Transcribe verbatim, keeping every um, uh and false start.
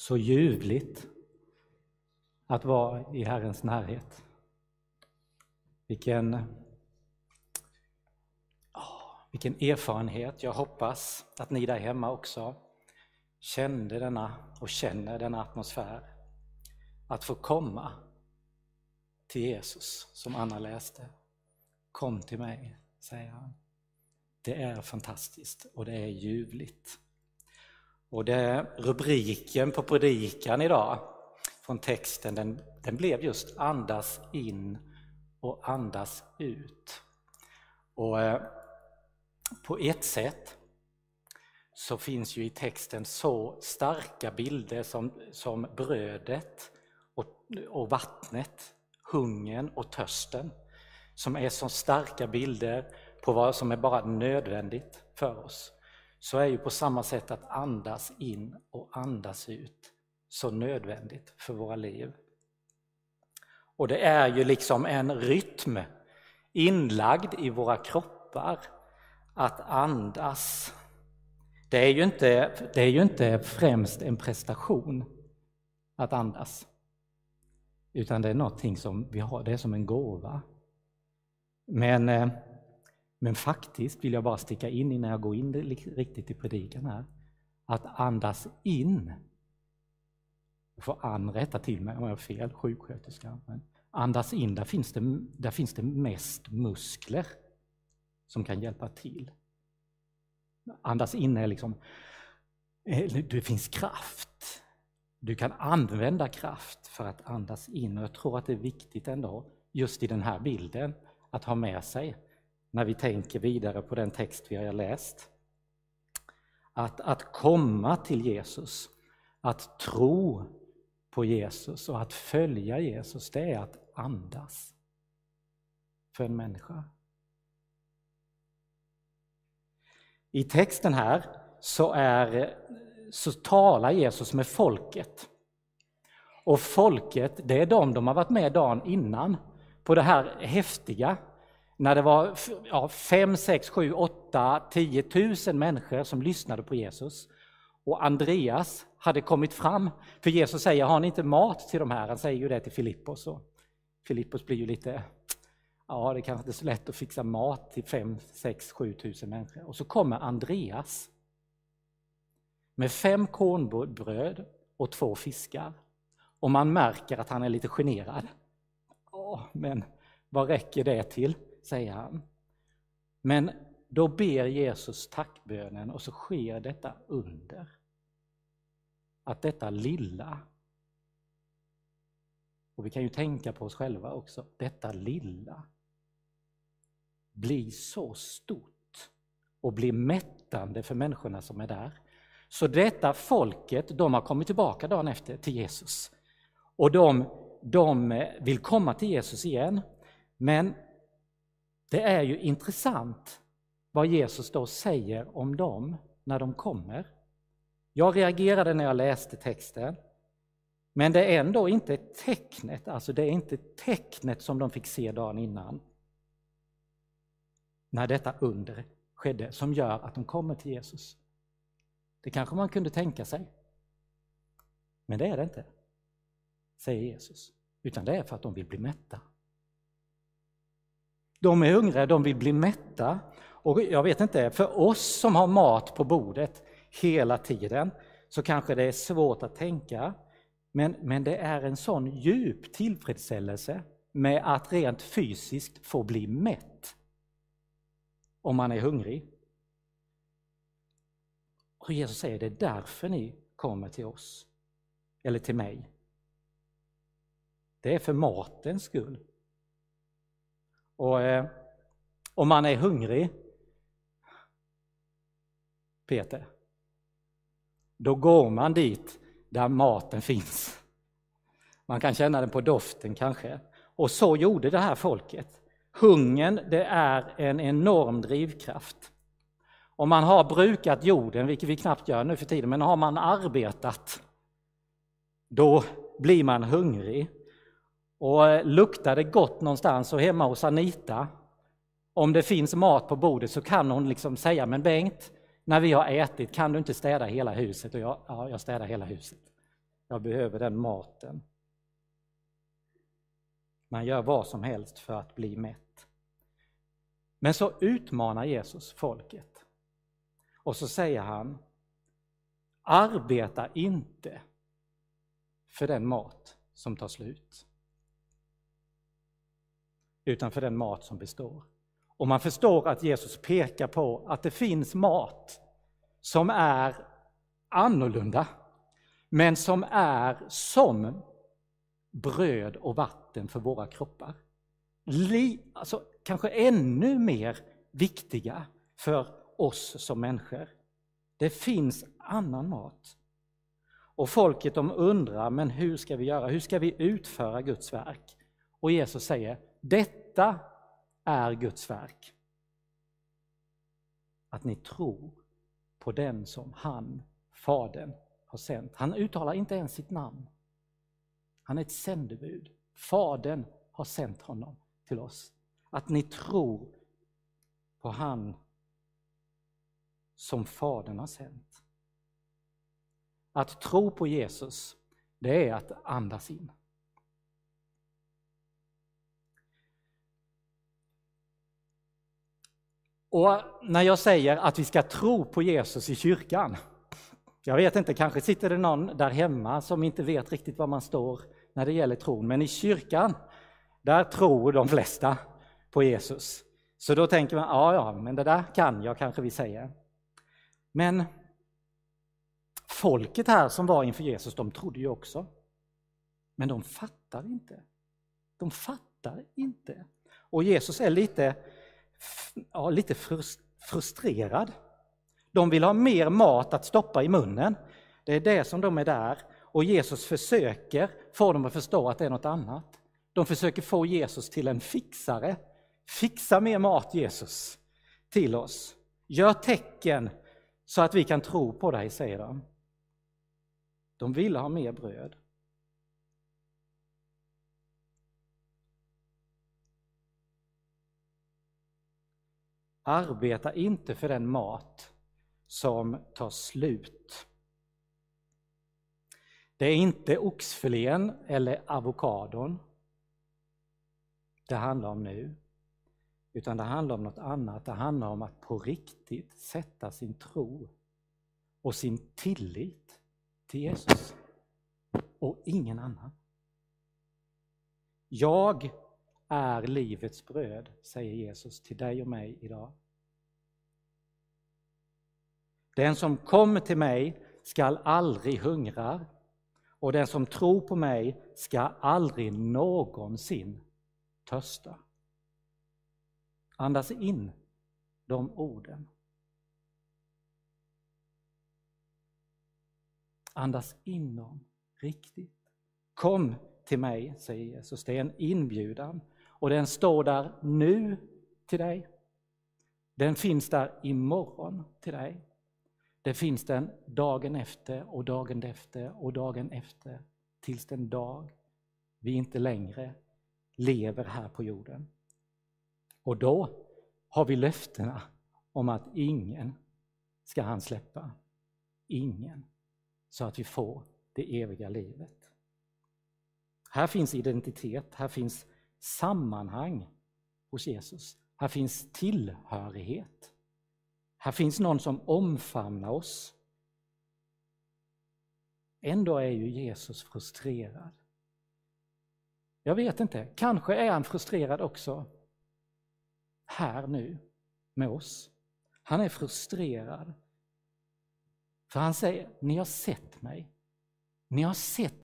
så ljuvligt att vara i Herrens närhet. Vilken, oh, vilken erfarenhet. Jag hoppas att ni där hemma också kände denna och känner denna atmosfär. Att få komma till Jesus, som Anna läste. Kom till mig, säger han. Det är fantastiskt och det är ljuvligt. Och det, rubriken på predikan idag från texten, den, den blev just andas in och andas ut. Och eh, på ett sätt så finns ju i texten så starka bilder som, som brödet och, och vattnet, hungern och törsten, som är så starka bilder på vad som är bara nödvändigt för oss. Så är ju på samma sätt att andas in och andas ut så nödvändigt för våra liv. Och det är ju liksom en rytm inlagd i våra kroppar att andas. Det är ju inte, det är ju inte främst en prestation att andas. Utan det är någonting som vi har, det är som en gåva. Men, men faktiskt vill jag bara sticka in innan jag går in riktigt i predikan här. Att andas in. Jag får Ann rätta till mig om jag har fel, sjuksköterska. Men andas in, där finns, det, där finns det mest muskler som kan hjälpa till. Andas in är liksom, det finns kraft. Du kan använda kraft för att andas in. Och jag tror att det är viktigt ändå, just i den här bilden, att ha med sig när vi tänker vidare på den text vi har läst. Att, att komma till Jesus, att tro på Jesus och att följa Jesus, det är att andas för en människa. I texten här så, är, så talar Jesus med folket. Och folket, det är de de har varit med dagen innan på det här häftiga. När det var ja, fem, sex, sju, åtta, tio tusen människor som lyssnade på Jesus. Och Andreas hade kommit fram. För Jesus säger, har ni inte mat till de här? Han säger ju det till Filippos. Och Filippos blir ju lite, ja det kanske inte är så lätt att fixa mat till fem, sex, sju tusen människor. Och så kommer Andreas med fem kornbröd och två fiskar. Och man märker att han är lite generad. Ja, men vad räcker det till, säger han. Men då ber Jesus tackbönen och så sker detta under. Att detta lilla, och vi kan ju tänka på oss själva också, detta lilla blir så stort och blir mättande för människorna som är där. Så detta folket, de har kommit tillbaka dagen efter till Jesus. Och de, de vill komma till Jesus igen. Men det är ju intressant vad Jesus då säger om dem när de kommer. Jag reagerade när jag läste texten. Men det är ändå inte tecknet, alltså det är inte tecknet som de fick se dagen innan. När detta under skedde som gör att de kommer till Jesus. Det kanske man kunde tänka sig. Men det är det inte, säger Jesus. Utan det är för att de vill bli mätta. De är hungriga, de vill bli mätta. Och jag vet inte, för oss som har mat på bordet hela tiden så kanske det är svårt att tänka. Men, men det är en sån djup tillfredsställelse med att rent fysiskt få bli mätt. Om man är hungrig. Och Jesus säger, det är därför ni kommer till oss. Eller till mig. Det är för matens skull. Och eh, om man är hungrig, Peter, då går man dit där maten finns. Man kan känna den på doften kanske. Och så gjorde det här folket. Hungern, det är en enorm drivkraft. Om man har brukat jorden, vilket vi knappt gör nu för tiden, men har man arbetat, då blir man hungrig. Och luktar det gott någonstans och hemma hos Anita, om det finns mat på bordet så kan hon liksom säga, men Bengt, när vi har ätit kan du inte städa hela huset? Och jag, ja, jag städar hela huset. Jag behöver den maten. Man gör vad som helst för att bli mätt. Men så utmanar Jesus folket. Och så säger han: arbeta inte för den mat som tar slut, utan för den mat som består. Och man förstår att Jesus pekar på att det finns mat som är annorlunda, men som är som bröd och vatten för våra kroppar. Li, alltså, kanske ännu mer viktiga för oss som människor. Det finns annan mat. Och folket de undrar, men hur ska vi göra? Hur ska vi utföra Guds verk? Och Jesus säger: detta är Guds verk. Att ni tror på den som han, Fadern, har sänt. Han uttalar inte ens sitt namn. Han är ett sändebud. Fadern har sänt honom till oss. Att ni tror på han som Fadern har sänt. Att tro på Jesus, det är att andas in. Och när jag säger att vi ska tro på Jesus i kyrkan, jag vet inte, kanske sitter det någon där hemma som inte vet riktigt var man står när det gäller tron, men i kyrkan, där tror de flesta på Jesus. Så då tänker man, ja, ja, men det där kan jag, kanske vi säger. Men folket här som var inför Jesus, de trodde ju också. Men de fattar inte. De fattar inte. Och Jesus är lite, ja, lite frustrerad. De vill ha mer mat att stoppa i munnen. Det är det som de är där. Och Jesus försöker få dem att förstå att det är något annat. De försöker få Jesus till en fixare. Fixa mer mat, Jesus, till oss. Gör tecken så att vi kan tro på dig, säger de. De vill ha mer bröd. Arbeta inte för den mat som tar slut. Det är inte oxfilén eller avokadon det handlar om nu. Utan det handlar om något annat. Det handlar om att på riktigt sätta sin tro och sin tillit till Jesus och ingen annan. Jag är livets bröd, säger Jesus till dig och mig idag. Den som kommer till mig skall aldrig hungra, och den som tror på mig ska aldrig någonsin törsta. Andas in de orden. Andas in dem riktigt. Kom till mig, säger Jesus. Det är en inbjudan. Och den står där nu till dig. Den finns där imorgon till dig. Det finns den dagen efter och dagen efter och dagen efter. Tills den dag vi inte längre lever här på jorden. Och då har vi löftena om att ingen ska han släppa. Ingen. Så att vi får det eviga livet. Här finns identitet, här finns sammanhang hos Jesus. Här finns tillhörighet. Här finns någon som omfamnar oss. Ändå är ju Jesus frustrerad. Jag vet inte, kanske är han frustrerad också här nu med oss. Han är frustrerad. För han säger, ni har sett mig. Ni har sett